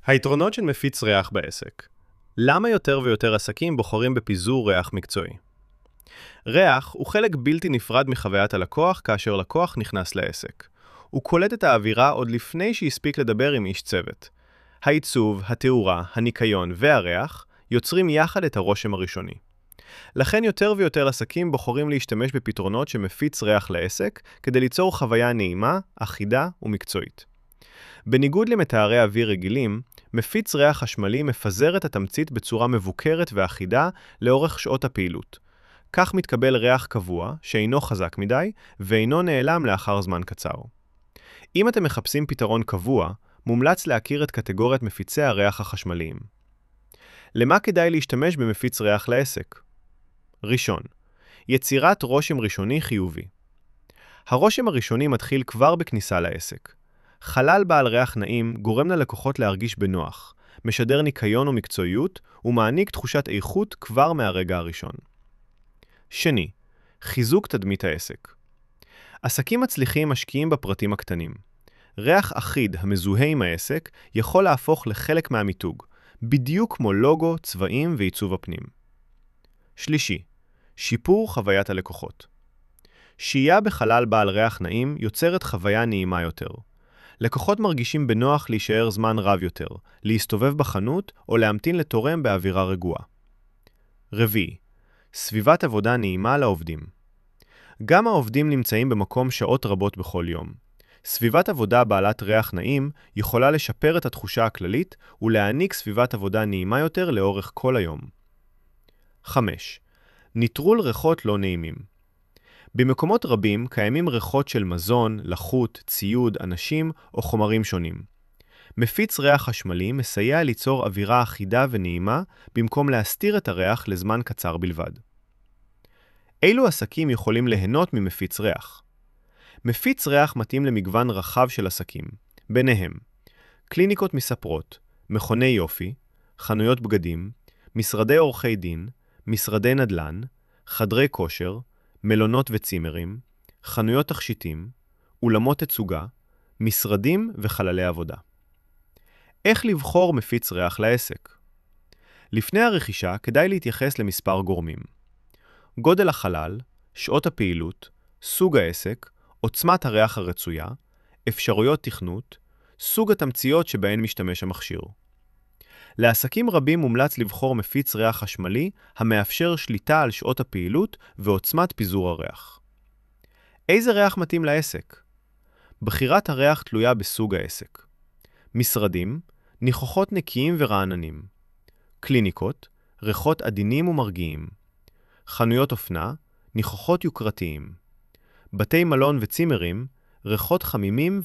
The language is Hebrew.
היתרונות של מפיץ ריח בעסק. למה יותר ויותר עסקים בוחרים בפיזור ריח מקצועי? ריח הוא חלק בלתי נפרד מחוויית הלקוח כאשר לקוח נכנס לעסק. הוא קולט את האווירה עוד לפני שהספיק לדבר עם איש צוות. העיצוב, התאורה, הניקיון והריח יוצרים יחד את הרושם הראשוני. לכן יותר ויותר עסקים בוחרים להשתמש בפתרונות שמפיץ ריח לעסק כדי ליצור חוויה נעימה, אחידה ומקצועית. בניגוד למטהרי אוויר רגילים, מפיץ ריח חשמלי מפזר את התמצית בצורה מבוקרת ואחידה לאורך שעות הפעילות. כך מתקבל ריח קבוע, שאינו חזק מדי, ואינו נעלם לאחר זמן קצר. אם אתם מחפשים פתרון קבוע, מומלץ להכיר את קטגוריית מפיצי הריח החשמליים. למה כדאי להשתמש במפיץ ריח לעסק? ראשון, יצירת רושם ראשוני חיובי. הרושם הראשוני מתחיל כבר בכניסה לעסק. חלל בעל ריח נעים גורם ללקוחות להרגיש בנוח, משדר ניקיון ומקצועיות ומעניק תחושת איכות כבר מהרגע הראשון. שני, חיזוק תדמית העסק. עסקים מצליחים משקיעים בפרטים הקטנים. ריח אחיד המזוהה עם העסק יכול להפוך לחלק מהמיתוג, בדיוק כמו לוגו, צבעים ועיצוב הפנים. שלישי, שיפור חוויית הלקוחות. שהייה בחלל בעל ריח נעים יוצרת חוויה נעימה יותר. לקוחות מרגישים בנוח להישאר זמן רב יותר, להסתובב בחנות או להמתין לתורם באווירה רגועה. רביעי, סביבת עבודה נעימה לעובדים. גם העובדים נמצאים במקום שעות רבות בכל יום. סביבת עבודה בעלת ריח נעים יכולה לשפר את התחושה הכללית ולהעניק סביבת עבודה נעימה יותר לאורך כל היום. 5. ניטרול ריחות לא נעימים. במקומות רבים קיימים ריחות של מזון, לחות, ציוד, אנשים או חומרים שונים. מפיץ ריח חשמלי מסייע ליצור אווירה אחידה ונעימה במקום להסתיר את הריח לזמן קצר בלבד. אילו עסקים יכולים ליהנות ממפיץ ריח? מפיץ ריח מתאים למגוון רחב של עסקים, ביניהם קליניקות מספרות, מכוני יופי, חנויות בגדים, משרדי עורכי דין, משרדי נדל"ן, חדרי כושר, מלונות וצימרים, חנויות תכשיטים, אולמות תצוגה, משרדים וחללי עבודה. איך לבחור מפיץ ריח לעסק? לפני הרכישה כדאי להתייחס למספר גורמים. גודל החלל, שעות הפעילות, סוג העסק, עוצמת הריח הרצויה, אפשרויות תכנות, סוג התמציות שבהן משתמש המכשיר. לעסקים רבים מומלץ לבחור מפיץ ריח חשמלי המאפשר שליטה על שעות הפעילות ועוצמת פיזור הריח. איזה ריח מתאים לעסק? בחירת הריח תלויה בסוג העסק. משרדים, ניחוחות נקיים ורעננים. קליניקות, ריחות עדינים ומרגיעים. חנויות אופנה, ניחוחות יוקרתיים. בתי מלון וצימרים, ריחות חמימים